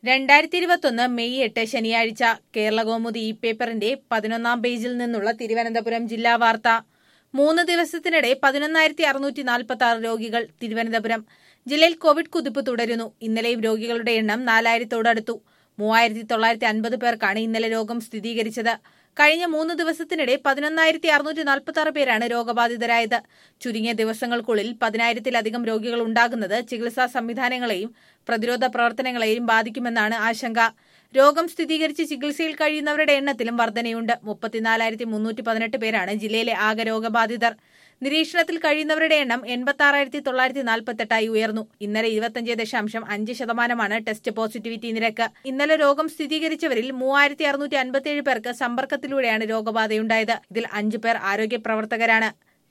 2021 May 8 ശനിയാഴ്ച കേരളകൗമുദി ഈ പേപ്പറിന്റെ 11-ാം പേജിൽ നിന്നുള്ള തിരുവനന്തപുരം ജില്ലാ വാർത്ത. 3 ദിവസത്തിനിടെ 11,646 രോഗികൾ. തിരുവനന്തപുരം ജില്ലയിൽ കോവിഡ് കുതിപ്പ് തുടരുന്നു. ഇന്നലെയും രോഗികളുടെ എണ്ണം 4,000-ഓടടുത്തു. 3,950 പേർക്കാണ് ഇന്നലെ രോഗം സ്ഥിരീകരിച്ചത്. കഴിഞ്ഞ 3 ദിവസത്തിനിടെ 11,646 പേരാണ് രോഗബാധിതരായത്. ചുരുങ്ങിയ ദിവസങ്ങൾക്കുള്ളിൽ 10,000-ത്തിലധികം രോഗികൾ ഉണ്ടാകുന്നത് ചികിത്സാ സംവിധാനങ്ങളെയും പ്രതിരോധ പ്രവർത്തനങ്ങളെയും ബാധിക്കുമെന്നാണ് ആശങ്ക. രോഗം സ്ഥിരീകരിച്ച് ചികിത്സയിൽ കഴിയുന്നവരുടെ എണ്ണത്തിലും വർധനയുണ്ട്. 34,318 പേരാണ് ജില്ലയിലെ ആകെ രോഗബാധിതർ. നിരീക്ഷണത്തിൽ കഴിയുന്നവരുടെ എണ്ണം 86,948 ഉയർന്നു. ഇന്നലെ 25.5% ടെസ്റ്റ് പോസിറ്റിവിറ്റി നിരക്ക്. ഇന്നലെ രോഗം സ്ഥിരീകരിച്ചവരിൽ 3,657 പേർക്ക് സമ്പർക്കത്തിലൂടെയാണ് രോഗബാധയുണ്ടായത്. ഇതിൽ 5 പേർ ആരോഗ്യ പ്രവർത്തകരാണ്.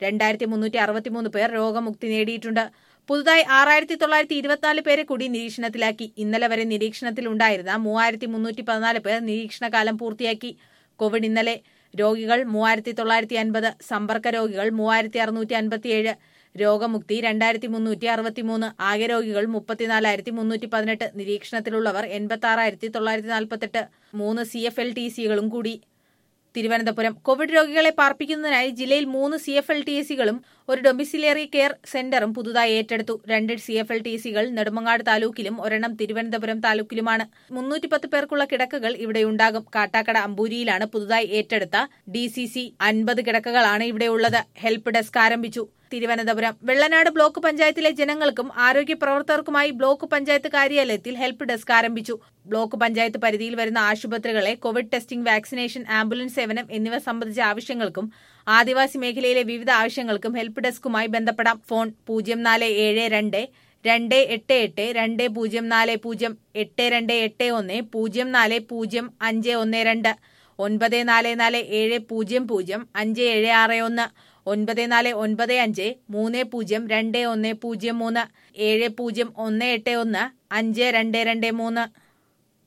2,363 പേർ രോഗമുക്തി നേടിയിട്ടുണ്ട്. പുതുതായി 6,924 പേരെ കൂടി നിരീക്ഷണത്തിലാക്കി. ഇന്നലെ വരെ നിരീക്ഷണത്തിലുണ്ടായിരുന്ന 3,314 പേർ നിരീക്ഷണകാലം പൂർത്തിയാക്കി. കോവിഡ് ഇന്നലെ രോഗികൾ 3,950, സമ്പർക്ക രോഗികൾ 3,657, രോഗമുക്തി 2,363, ആകെ രോഗികൾ 34,318, നിരീക്ഷണത്തിലുള്ളവർ 86,948, 3 CFLTCകളും കൂടി. തിരുവനന്തപുരം കോവിഡ് രോഗികളെ പാർപ്പിക്കുന്നതിനായി ജില്ലയിൽ 3 CFLTCകളും ഒരു ഡൊമിസിലറി കെയർ സെന്ററും പുതുതായി ഏറ്റെടുത്തു. 2 CFLTCകൾ നെടുമങ്ങാട് താലൂക്കിലും ഒരെണ്ണം തിരുവനന്തപുരം താലൂക്കിലുമാണ്. 310 പേർക്കുള്ള കിടക്കകൾ ഇവിടെയുണ്ടാകും. കാട്ടാക്കട അമ്പൂരിയിലാണ് പുതുതായി ഏറ്റെടുത്ത DCC. 50 കിടക്കകളാണ് ഇവിടെയുള്ളത്. ഹെൽപ്പ് ഡെസ്ക് ആരംഭിച്ചു. തിരുവനന്തപുരം വെള്ളനാട് ബ്ലോക്ക് പഞ്ചായത്തിലെ ജനങ്ങൾക്കും ആരോഗ്യ പ്രവർത്തകർക്കുമായി ബ്ലോക്ക് പഞ്ചായത്ത് കാര്യാലയത്തിൽ ഹെൽപ്പ് ഡെസ്ക് ആരംഭിച്ചു. ബ്ലോക്ക് പഞ്ചായത്ത് പരിധിയിൽ വരുന്ന ആശുപത്രികളെ കോവിഡ് ടെസ്റ്റിംഗ്, വാക്സിനേഷൻ, ആംബുലൻസ് സേവനം എന്നിവ സംബന്ധിച്ച ആവശ്യങ്ങൾക്കും ആദിവാസി മേഖലയിലെ വിവിധ ആവശ്യങ്ങൾക്കും ഹെൽപ്പ് ഡെസ്കുമായി ബന്ധപ്പെടാം. ഫോൺ 0472 288 2040, 8281 040512, 9447005761, 9495 302103, 7018152223.